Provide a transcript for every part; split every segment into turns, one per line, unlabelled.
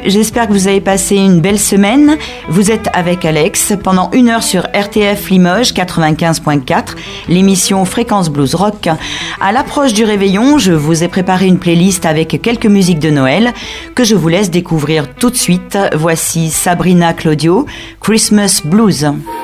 j'espère que vous avez passé une belle semaine. Vous êtes avec Alex pendant 1 heure sur RTF Limoges 95.4, l'émission Fréquence Blues Rock. À l'approche du réveillon, je vous ai préparé une playlist avec quelques musiques de Noël que je vous laisse découvrir tout de suite. Voici Sabrina Claudio, Christmas Blues.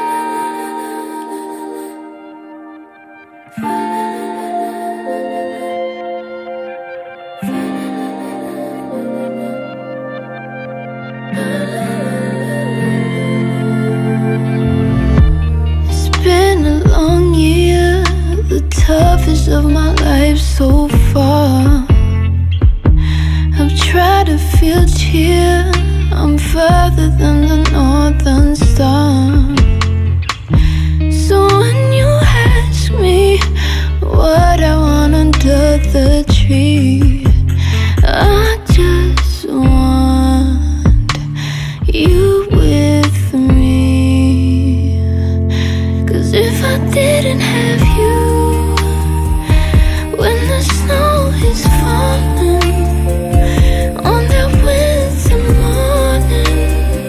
Toughest of my life so far. I've tried to feel cheer. I'm further than the northern star. So when you ask me what I want under the tree, I just want you with me. 'Cause if I didn't have you, when the snow is falling on that winter morning,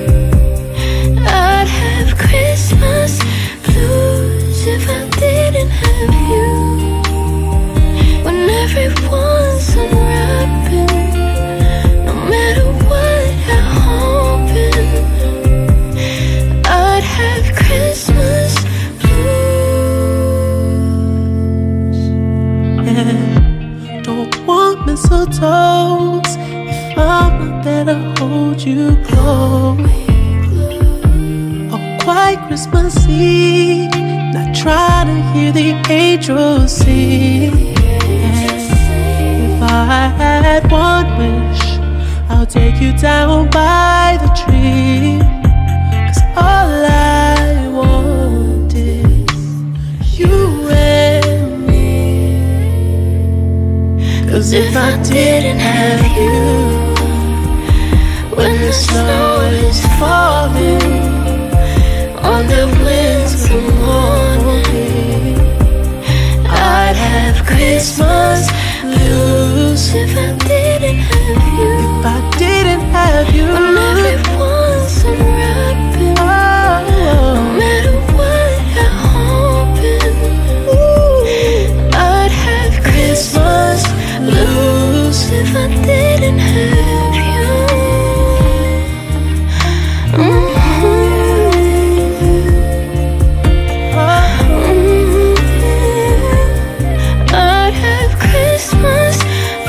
I'd have Christmas blues if I didn't have you. When everyone's unwrapping, no matter what I'm hoping, I'd have Christmas blues.
Don't want mistletoes if I'm not there to hold you close. Oh, quite Christmassy, not trying to hear the angels sing. If I had one wish, I'll take you down by the tree. 'Cause all I want is you and me. 'Cause if I didn't have you, when the snow is falling on the winter morning, I'd have Christmas blues if I didn't have you. If I didn't have you, when everyone's unwrapping, no matter what I'm hoping, I'd have Christmas blues if I didn't have you. I'd have Christmas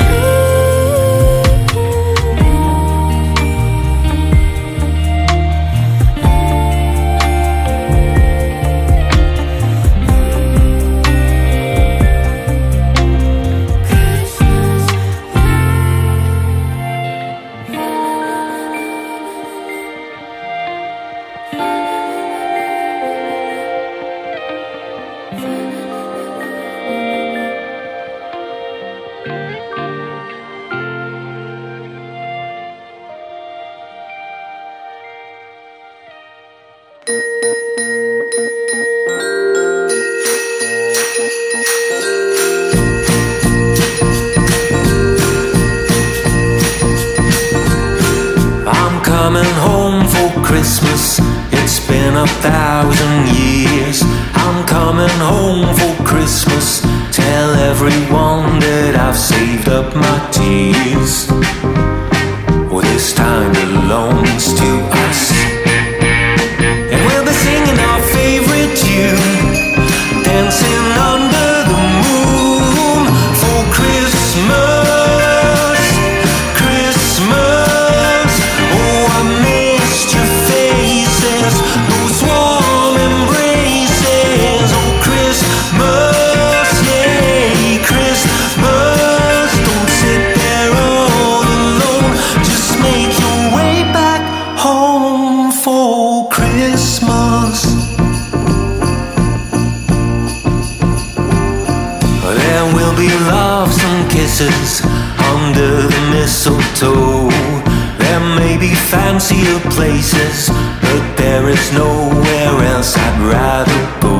Christmas, it's been 1,000 years. I'm coming home for Christmas. Tell everyone that I've saved up my tears. Well, this time belongs to us, and we'll be singing our favorite tune, dancing under the moon for Christmas. Under the mistletoe, there may be fancier places, but there is nowhere else I'd rather go.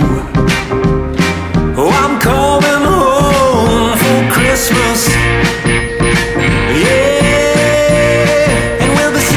Oh, I'm coming home for Christmas, yeah, and we'll be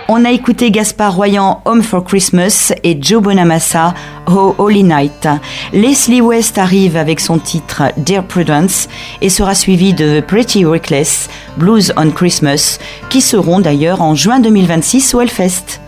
On a écouté Gaspard Royan, Home for Christmas, et Joe Bonamassa, Oh Holy Night. Leslie West arrive avec son titre Dear Prudence et sera suivi de The Pretty Reckless, Blues on Christmas, qui seront d'ailleurs en juin 2026 au Hellfest.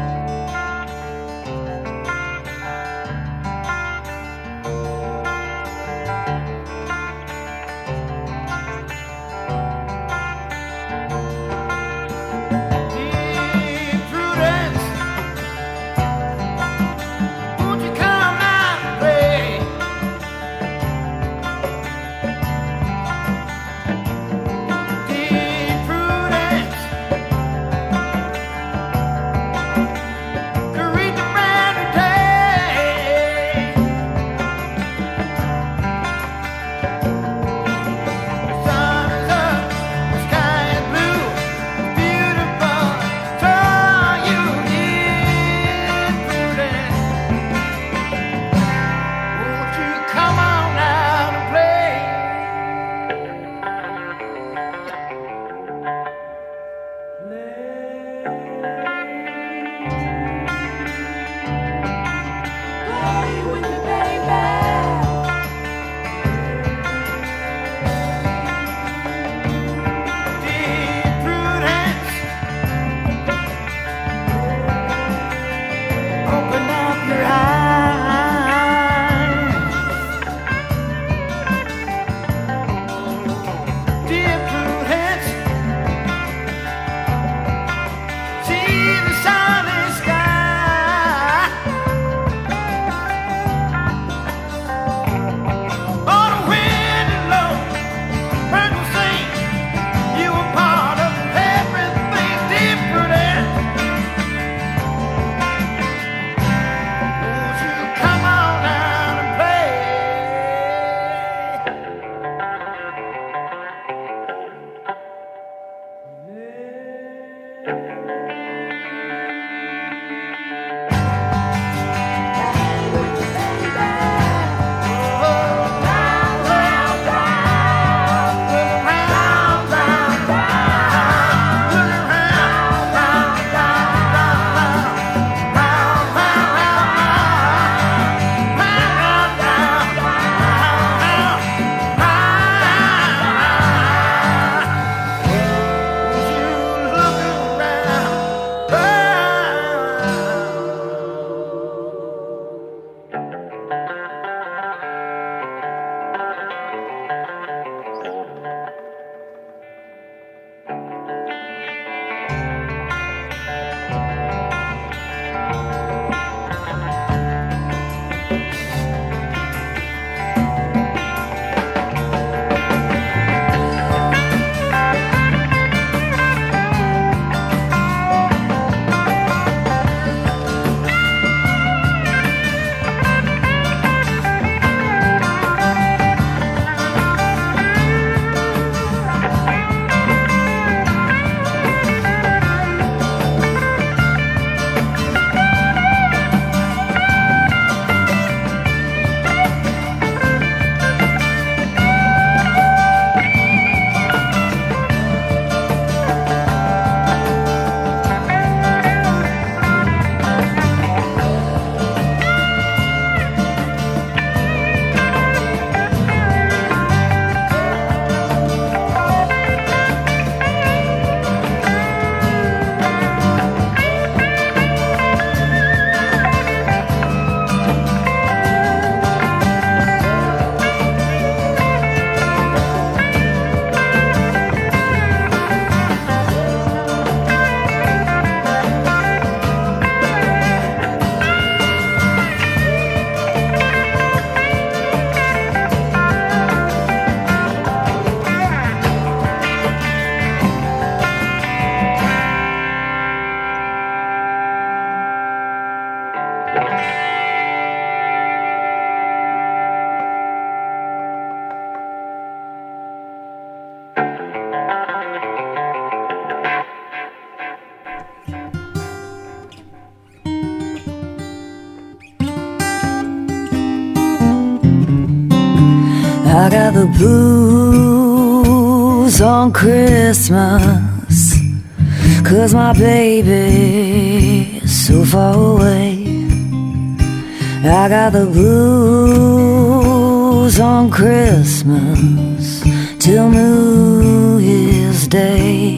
I got the blues on Christmas
'cause my baby is so far away. I got the blues on Christmas till New Year's Day.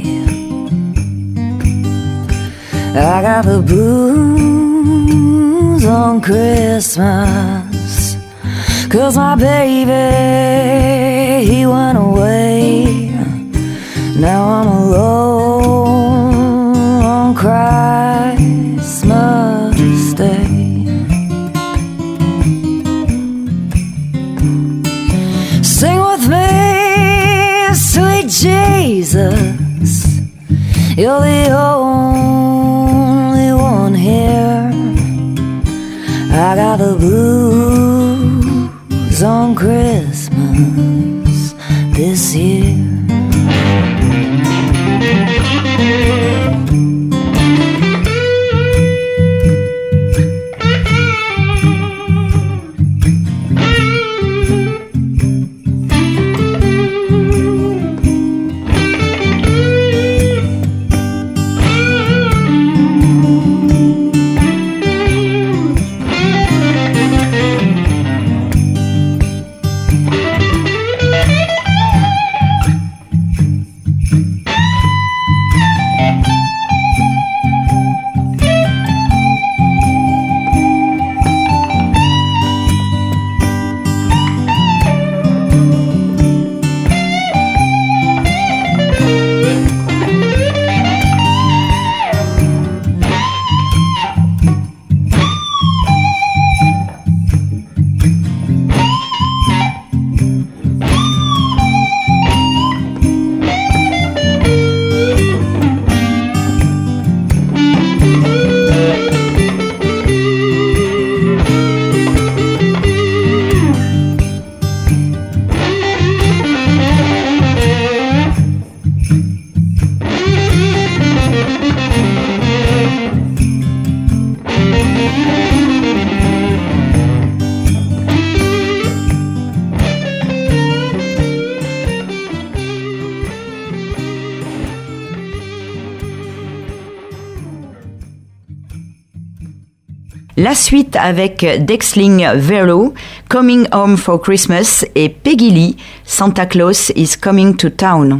I got the blues on Christmas 'cause my baby, he went away. Now I'm alone on Christmas Day. Sing with me, sweet Jesus, you're the only one here. I got the blues on Christmas this year.
La suite avec Dexling Vero, Coming Home for Christmas, et Peggy Lee, Santa Claus is Coming to Town.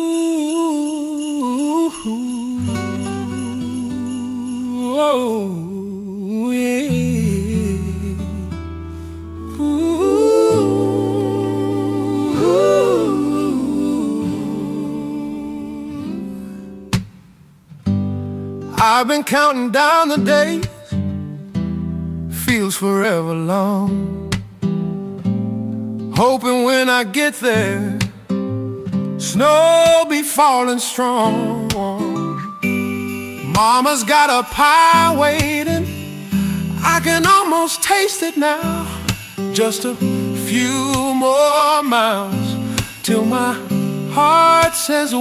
I've been counting down the days, feels forever long, hoping when I get there, snow be falling strong. Mama's got a pie waiting, I can almost taste it now. Just a few more miles till my heart says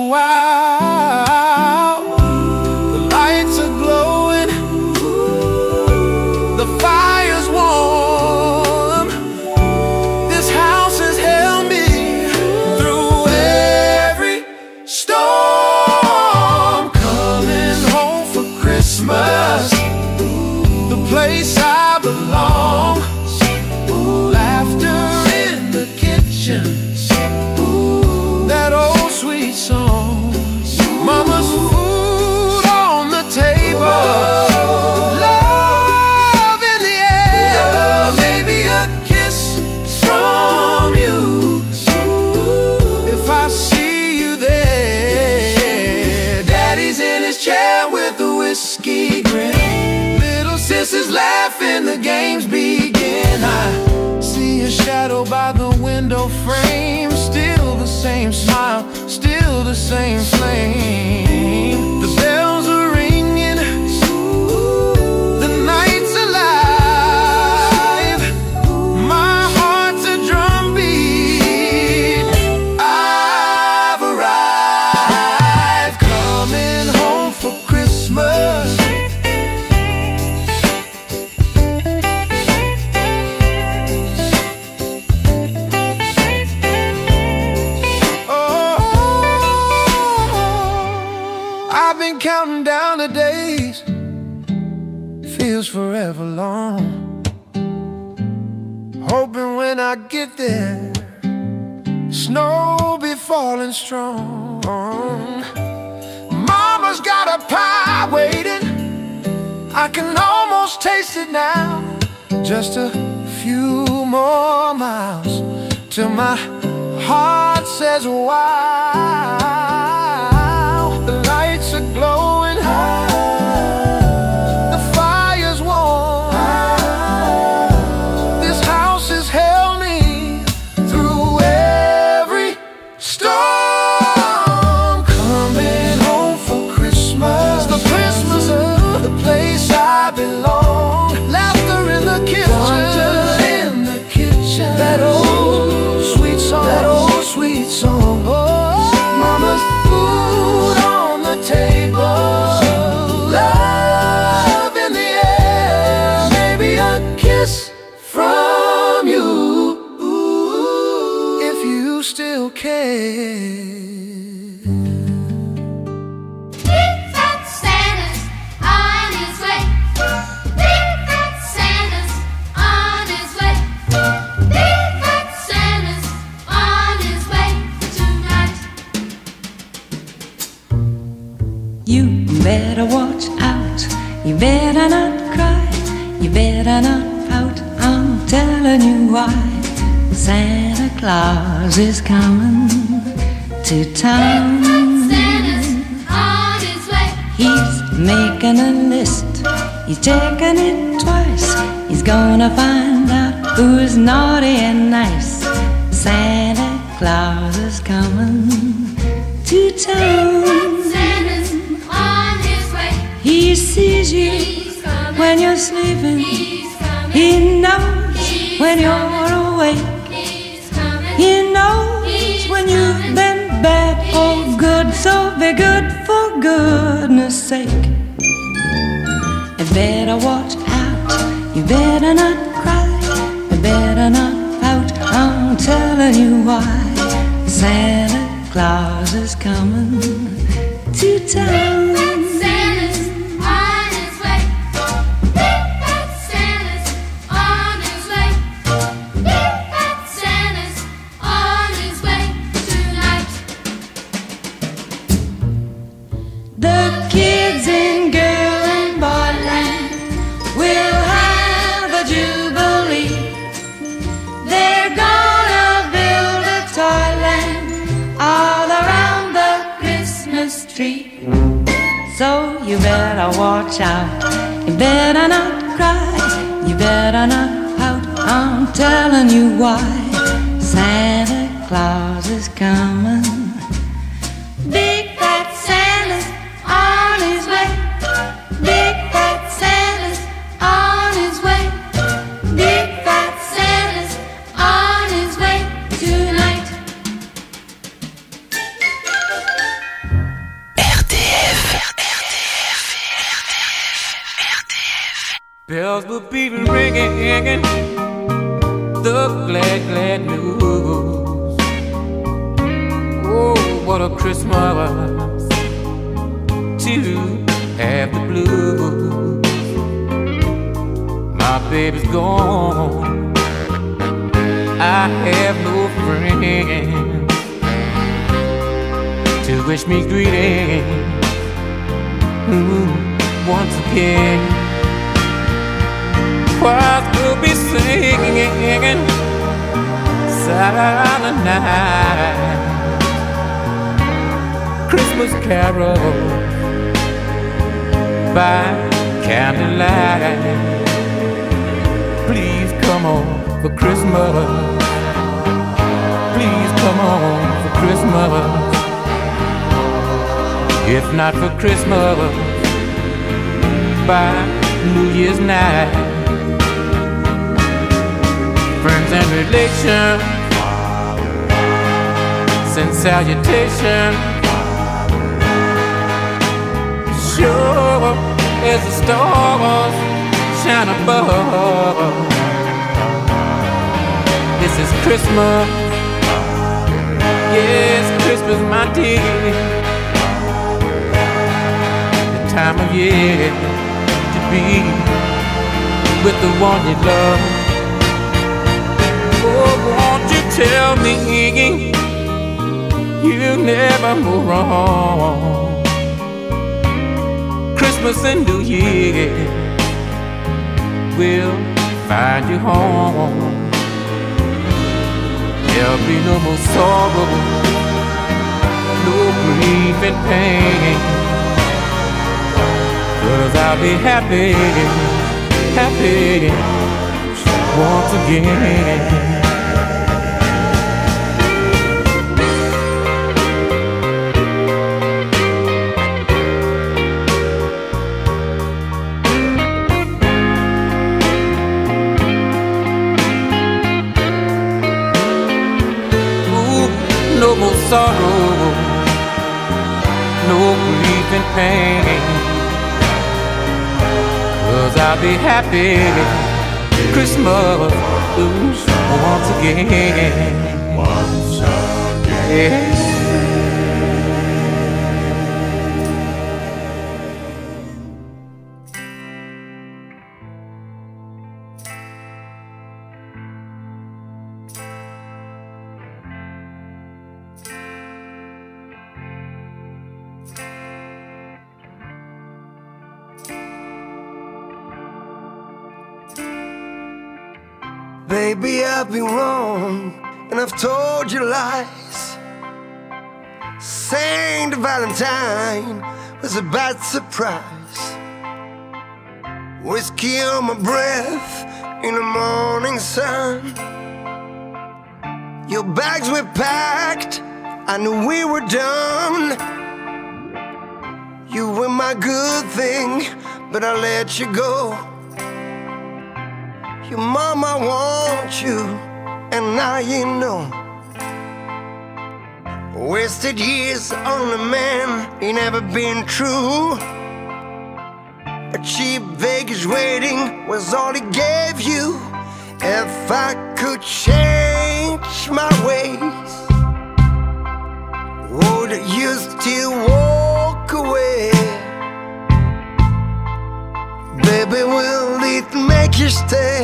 wow. The lights are glowing, the fire's warm. This house has held me through every storm. Coming home for Christmas, the place I belong. Laughter in the kitchen, that old sweet song. Mama's food on the table, whiskey grin. Little sisters laughing, the games begin. I see a shadow by the window frame, still the same smile, still the same flame. The bells are ringing, the night's alive. My heart's a drumbeat, I've arrived. Coming home for Christmas, oh, I've been counting down the days, feels forever long, hoping when I get there, snow be falling strong. Mama's got a pie waiting, I can almost taste it now. Just a few more miles till my heart says wow. The lights are glowing high, the fire's warm. This house has held me through every storm. Coming home for Christmas, the Christmas of the place I belong. Laughter in the kitchen, that old sweet song, that old sweet song. Oh, Mama's food on the table, love in the air, maybe a kiss from you, if you still care.
Big fat Santa's on his way. Big fat Santa's on his way. Big fat Santa's on his way tonight.
You better watch out, you better not cry, you better not pout, I'm telling you why. Santa Claus is coming to town.
Santa's on his way.
He's making a list, he's checking it twice. He's gonna find out who's naughty and nice. Santa Claus is coming to town.
Santa's on his way.
He sees you
He's coming.
when you're sleeping.
He's coming.
He knows when you're awake.
He's coming.
He knows when you've been bad or good. So be good for goodness sake. You better watch out, you better not cry, you better not pout, I'm telling you why. Santa Claus is coming to town.
Santa's on his way. Big fat Santa's on his way. Big fat Santa's on his way tonight.
The kids in girl and boyland will have a jubilee. They're gonna build a toyland all around the Christmas tree. So you better watch out, you better not cry, you better not pout, I'm telling you why. Santa Claus is coming. Big fat Santa's on his way. Big fat Santa's on his way. Big fat Santa's on his way tonight.
Bells will be ringing, the glad, glad news. Oh, what a Christmas to have the blues. My baby's gone, I have no friends to wish me greetings once again. Choirs will be singing silent night, Christmas carols by candlelight. Please come on for Christmas. Please come on for Christmas. If not for Christmas, by New Year's night. Friends and relations send salutation. Sure as the stars shine above, this is Christmas. Yes, Christmas, my dear. time of year to be with the one you love. Oh, won't you tell me you never move wrong? Christmas and New Year will find you home. There'll be no more sorrow, no grief and pain, 'cause I'll be happy, happy once again. No more sorrow, no grief and pain, 'cause I'll be happy Christmas once again. Once again. Yeah.
Baby, I've been wrong, and I've told you lies, saying the Valentine was a bad surprise. Whiskey on my breath in the morning sun. Your bags were packed, I knew we were done. You were my good thing, but I let you go. Your mama wants you, and now you know. Wasted years on a man, he never been true. A cheap Vegas wedding was all he gave you. If I could change my ways, would you still walk away? Baby, will it make you stay?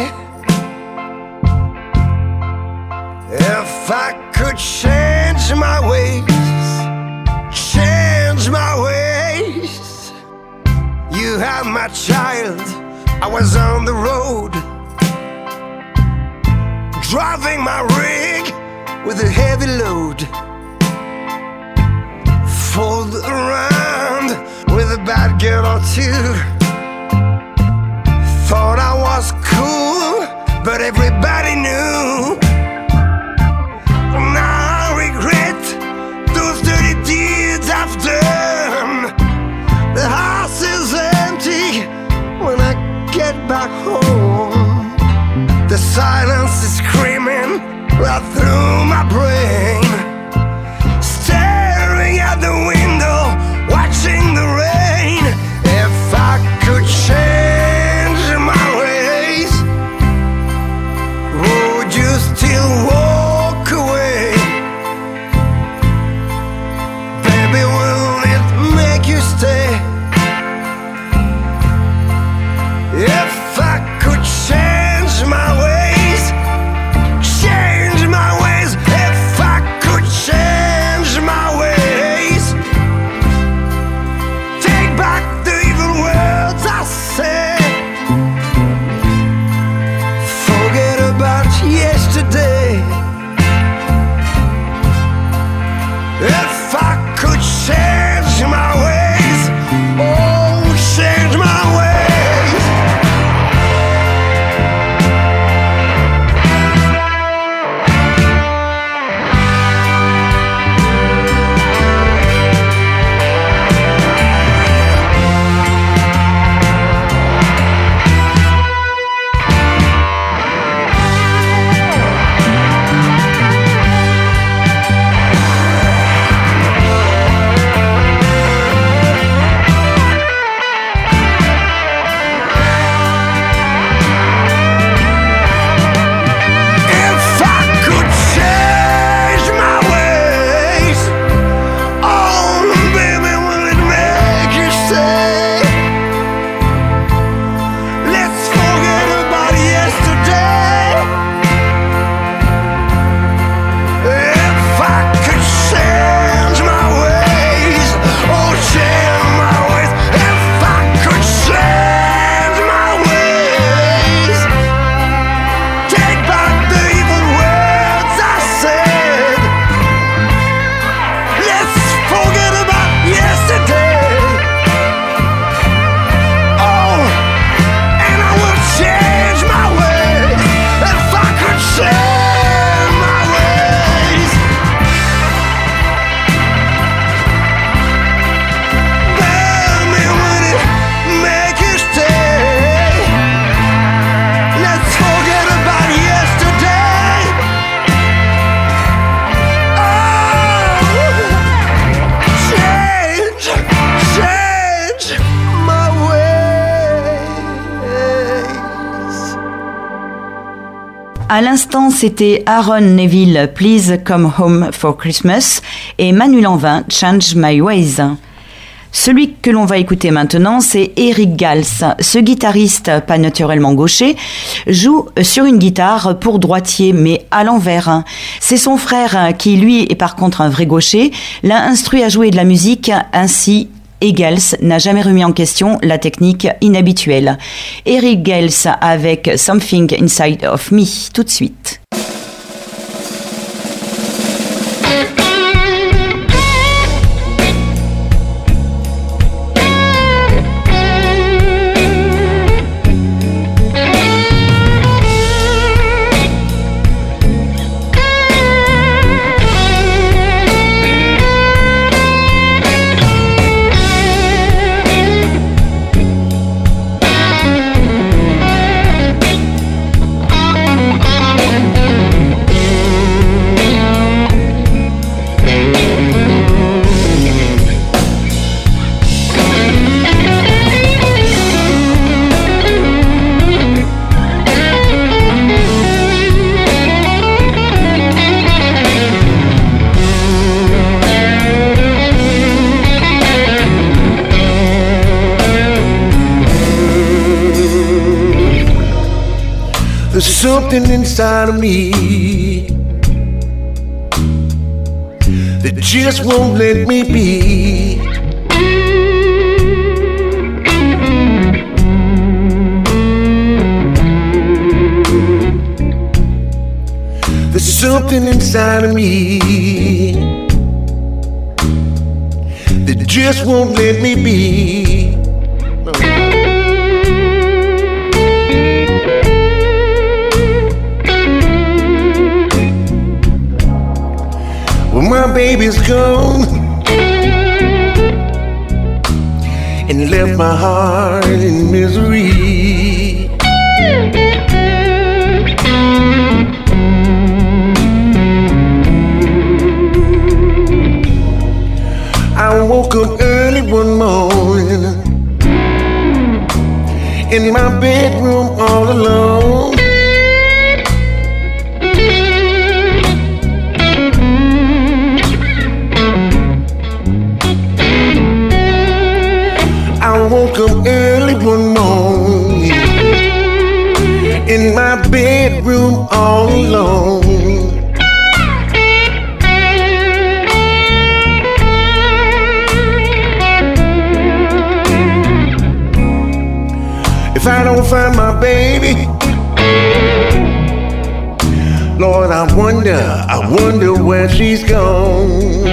If I could change my ways, change my ways. You have my child, I was on the road, driving my rig with a heavy load, fooled around with a bad girl or two. Thought I was cool, but everybody knew. Now I regret those dirty deeds I've done. The house is empty when I get back home. The silence is screaming right through my brain. Staring out the window, watching the rain. If I
À l'instant, c'était Aaron Neville, Please Come Home for Christmas, et Manu Lanvin, Change My Ways. Celui que l'on va écouter maintenant, c'est Eric Gals. Ce guitariste, pas naturellement gaucher, joue sur une guitare pour droitier, mais à l'envers. C'est son frère qui, lui, est par contre un vrai gaucher, l'a instruit à jouer de la musique ainsi. Et Gals n'a jamais remis en question la technique inhabituelle. Eric Gals avec Something Inside of Me, tout de suite.
There's something inside of me that just won't let me be. There's something inside of me that just won't let me be. No. Well, my baby's gone and left my heart in misery. I woke up early one morning in my bedroom all alone. I woke up early one morning in my bedroom all alone. If I don't find my baby, Lord, I wonder where she's gone.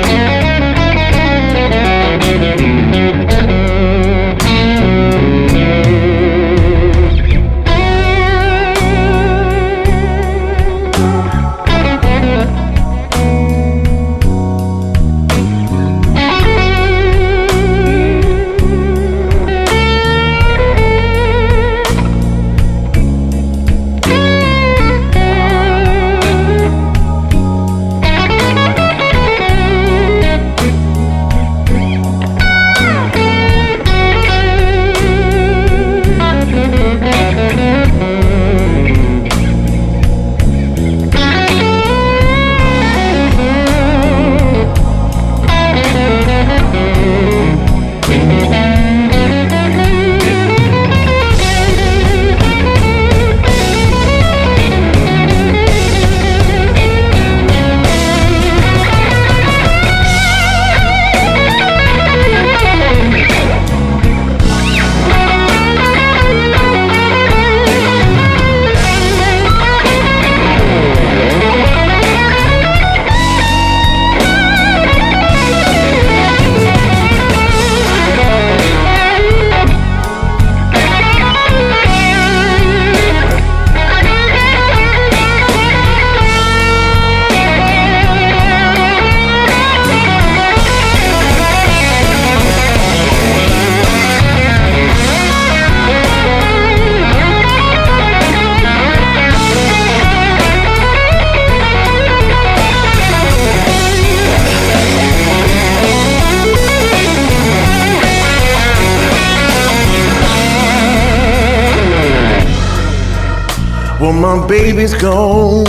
Well, my baby's gone,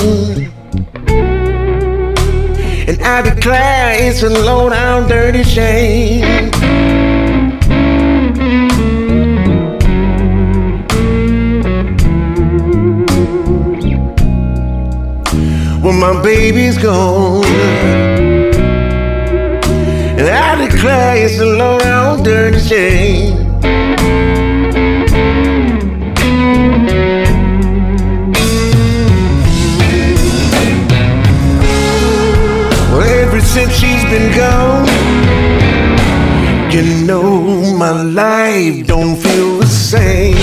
and I declare it's a low down dirty shame. Well, my baby's gone, and I declare it's a low down dirty shame. Well, ever since she's been gone, you know my life don't feel the same.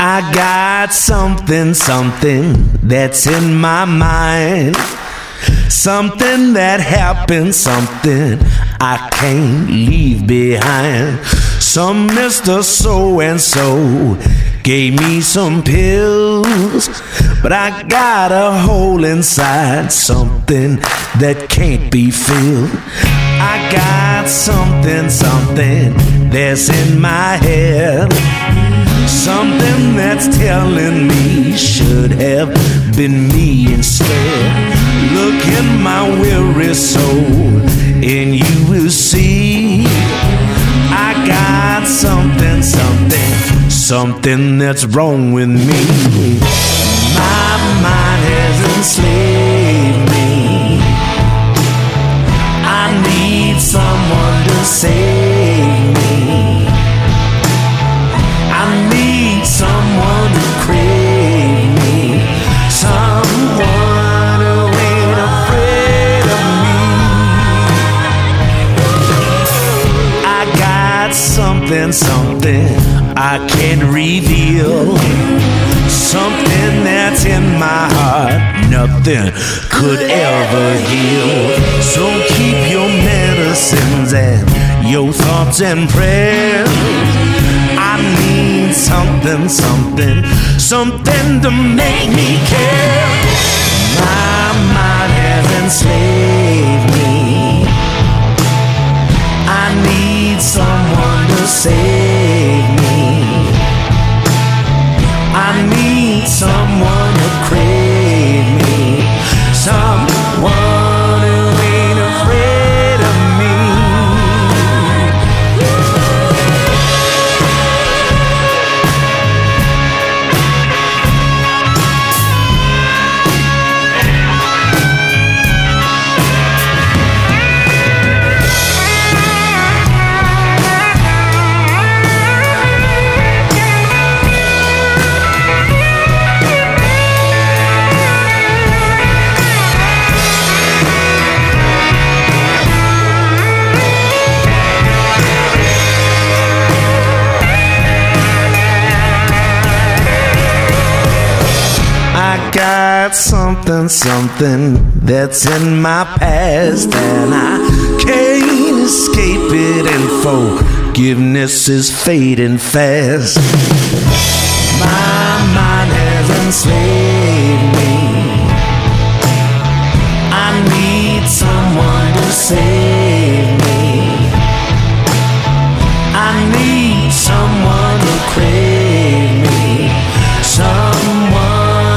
I got something that's in my mind. Something that happened, something I can't leave behind. Some Mr. So-and-so gave me some pills, but I got a hole inside, something that can't be filled. I got something that's in my head, something that's telling me should have been me instead. Look in my weary soul and you will see I got something that's wrong with me. My mind has enslaved me. I need someone to save me. I need someone to crave me. Someone who ain't afraid of me. I got something I can't reveal, something that's in my heart nothing could ever heal. So keep your medicines and your thoughts and prayers. I need something to make me care. My mind has enslaved me. I need someone to save me. I need someone to crave me. Someone who ain't afraid of me. Got something that's in my past, and I can't escape it, and forgiveness is fading fast. My mind has enslaved me. I need someone to save me. I need someone to crave me. Someone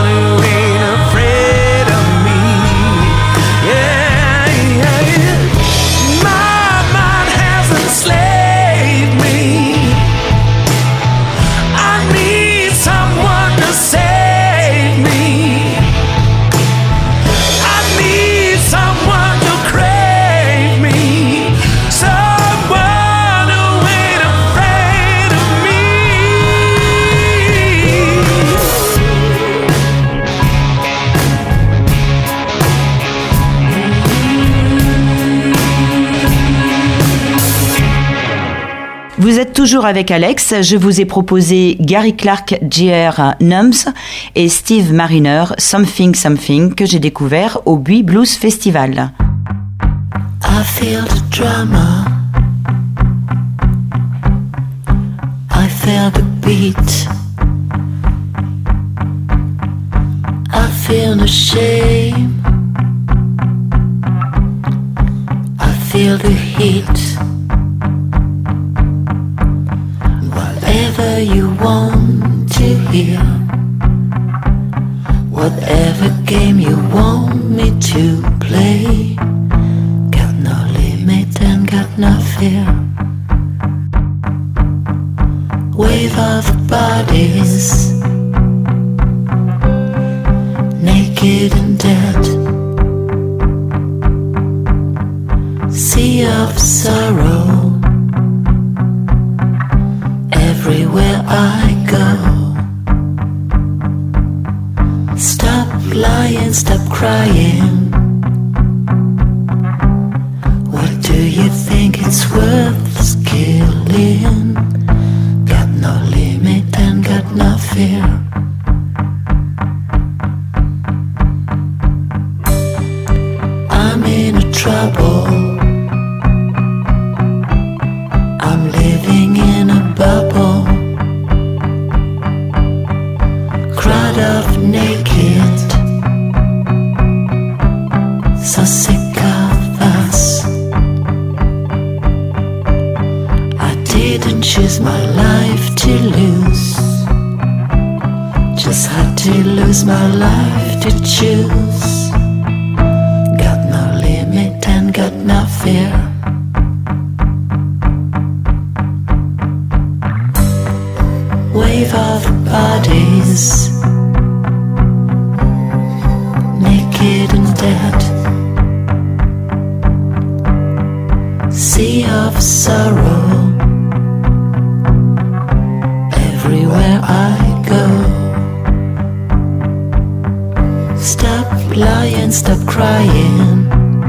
Vous êtes toujours avec Alex. Je vous ai proposé Gary Clark Jr. Numbs et Steve Mariner Something Something que j'ai découvert au Buis Blues Festival.
I feel the drama. I feel the beat. I feel the shame. I feel the heat. Whatever you want to hear, whatever game you want me to play, got no limit and got no fear. Wave of bodies, naked and dead, sea of sorrow. Everywhere I go, stop lying, stop crying. What do you think it's worth killing? Got no limit and got no fear. living in a bubble, crowd of naked, so sick of us. I didn't choose my life to lose, just had to lose my life to choose. Got no limit and got no fear. Wave of bodies, naked and dead. Sea of sorrow, everywhere I go. Stop lying, stop crying.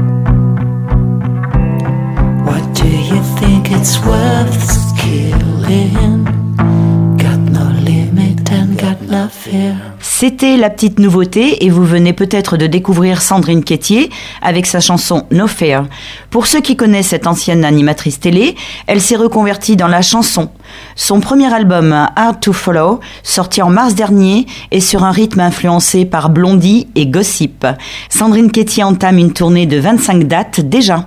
What do you think it's worth killing? Got no limit and got no fear.
C'était la petite nouveauté et vous venez peut-être de découvrir Sandrine Quétier avec sa chanson No Fear. Pour ceux qui connaissent cette ancienne animatrice télé, elle s'est reconvertie dans la chanson. Son premier album, Hard to Follow, sorti en mars dernier, est sur un rythme influencé par Blondie et Gossip. Sandrine Quétier entame une tournée de 25 dates déjà.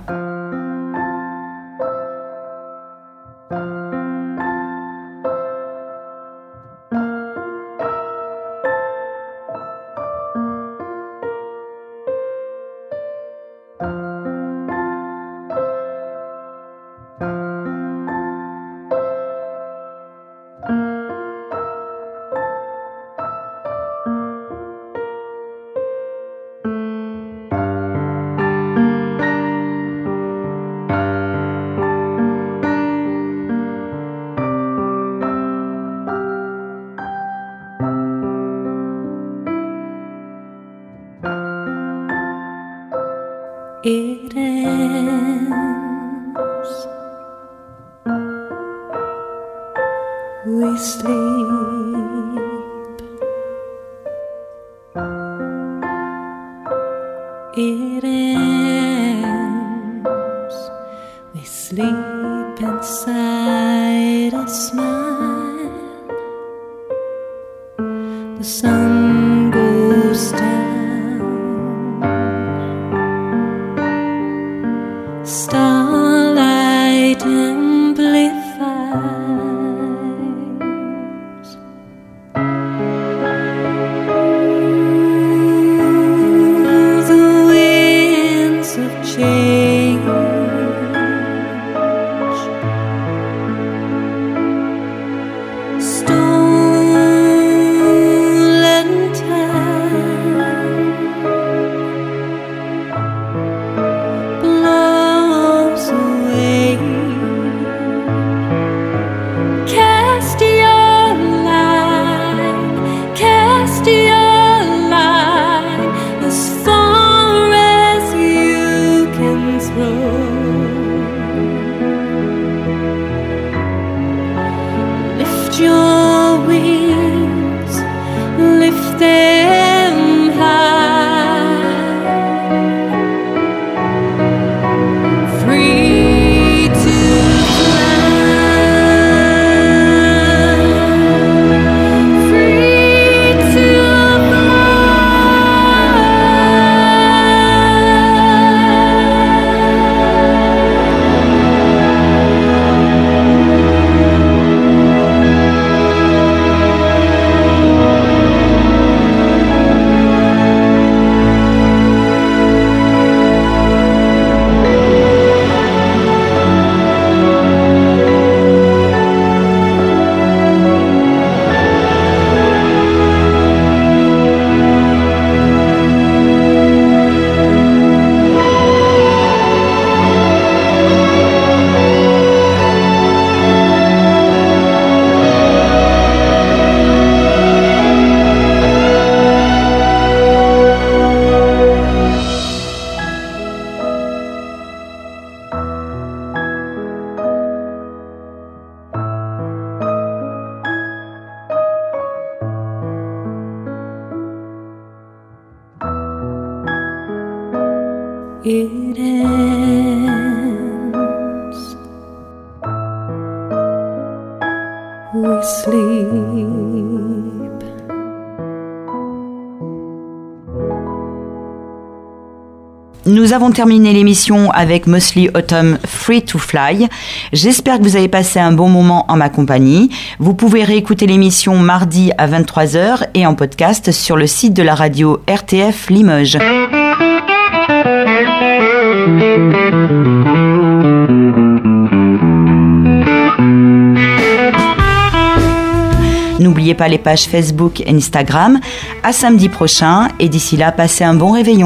It ends. We sleep. It ends. We sleep inside a smile. The sun goes down. Starlight amplifies. The winds of change. Stolen time blows away. Cast your line as far as you can throw. Lift your wings, lift them high. Free to fly, free to it ends. we sleep.
Nous avons terminé l'émission avec Mostly Autumn Free to Fly. J'espère que vous avez passé un bon moment en ma compagnie. Vous pouvez réécouter l'émission mardi à 23h et en podcast sur le site de la radio RTF Limoges. N'oubliez pas les pages Facebook et Instagram. À samedi prochain et d'ici là, passez un bon réveillon.